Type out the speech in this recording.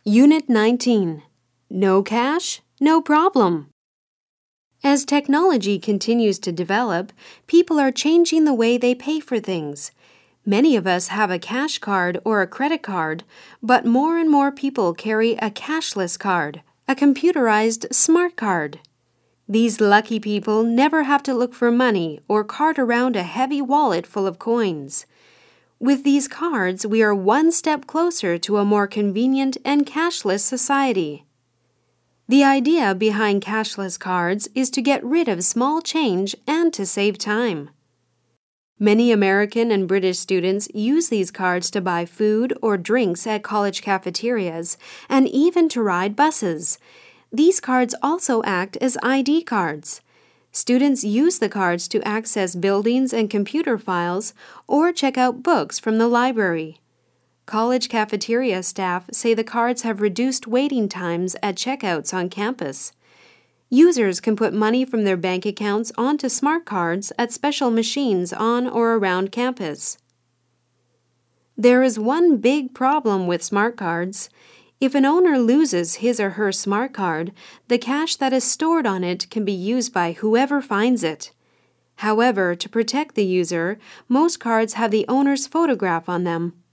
Unit 19. No cash? No problem. As technology continues to develop, people are changing the way they pay for things. Many of us have a cash card or a credit card, but more and more people carry a cashless card, a computerized smart card. These lucky people never have to look for money or cart around a heavy wallet full of coins. With these cards, we are one step closer to a more convenient and cashless society. The idea behind cashless cards is to get rid of small change and to save time. Many American and British students use these cards to buy food or drinks at college cafeterias and even to ride buses. These cards also act as ID cards. Students use the cards to access buildings and computer files or check out books from the library. College cafeteria staff say the cards have reduced waiting times at checkouts on campus. Users can put money from their bank accounts onto smart cards at special machines on or around campus. There is one big problem with smart cards. If an owner loses his or her smart card, the cash that is stored on it can be used by whoever finds it. However, to protect the user, most cards have the owner's photograph on them.